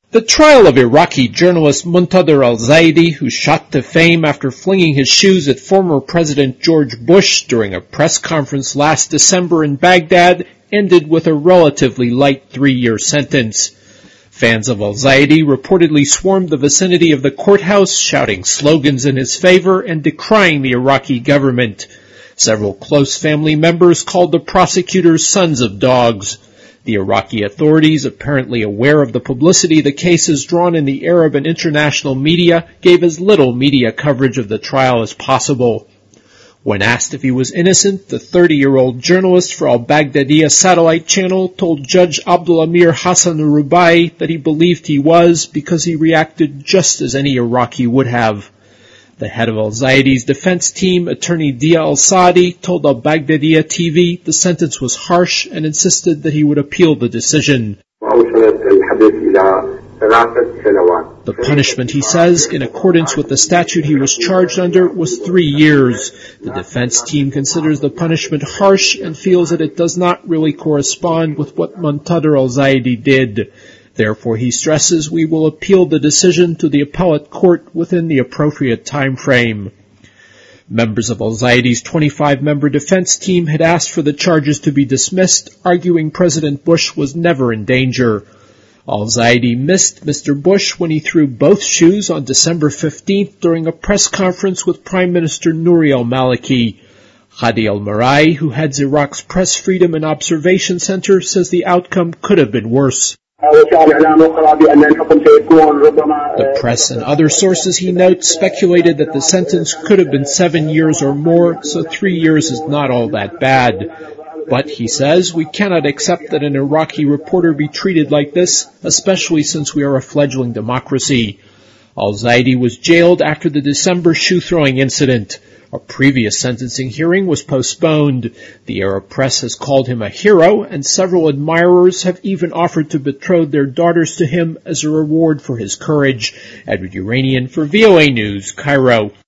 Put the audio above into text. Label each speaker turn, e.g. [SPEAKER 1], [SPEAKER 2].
[SPEAKER 1] The trial of Iraqi journalist Muntadhir al-Zaidi, who shot to fame after flinging his shoes at former President George Bush during a press conference last December in Baghdad, ended with a relatively light 3-year sentence. Fans of al-Zaidi reportedly swarmed the vicinity of the courthouse, shouting slogans in his favor and decrying the Iraqi government. Several close family members called the prosecutors sons of dogs. The Iraqi authorities, apparently aware of the publicity the case has drawn in the Arab and international media, gave as little media coverage of the trial as possible. When asked if he was innocent, the 30-year-old journalist for Al-Baghdadiya satellite channel told Judge Abdul Amir Hassan Rubai that he believed he was because he reacted just as any Iraqi would have. The head of al-Zaidi's defense team, attorney Dia al-Saadi, told Al-Baghdadiya TV the sentence was harsh and insisted that he would appeal the decision. The punishment, he says, in accordance with the statute he was charged under, was 3 years. The defense team considers the punishment harsh and feels that it does not really correspond with what Muntadhir al-Zaidi did. Therefore, he stresses, we will appeal the decision to the appellate court within the appropriate time frame. Members of al-Zaidi's 25-member defense team had asked for the charges to be dismissed, arguing President Bush was never in danger. Al-Zaidi missed Mr. Bush when he threw both shoes on December 15th during a press conference with Prime Minister Nouri al-Maliki. Hadi al-Marai, who heads Iraq's Press Freedom and Observation Center, says the outcome could have been worse. The press and other sources, he notes, speculated that the sentence could have been 7 years or more, so 3 years is not all that bad. But, he says, we cannot accept that an Iraqi reporter be treated like this, especially since we are a fledgling democracy. Al-Zaidi was jailed after the December shoe-throwing incident. A previous sentencing hearing was postponed. The Arab press has called him a hero, and several admirers have even offered to betroth their daughters to him as a reward for his courage. Edward Uranian for VOA News, Cairo.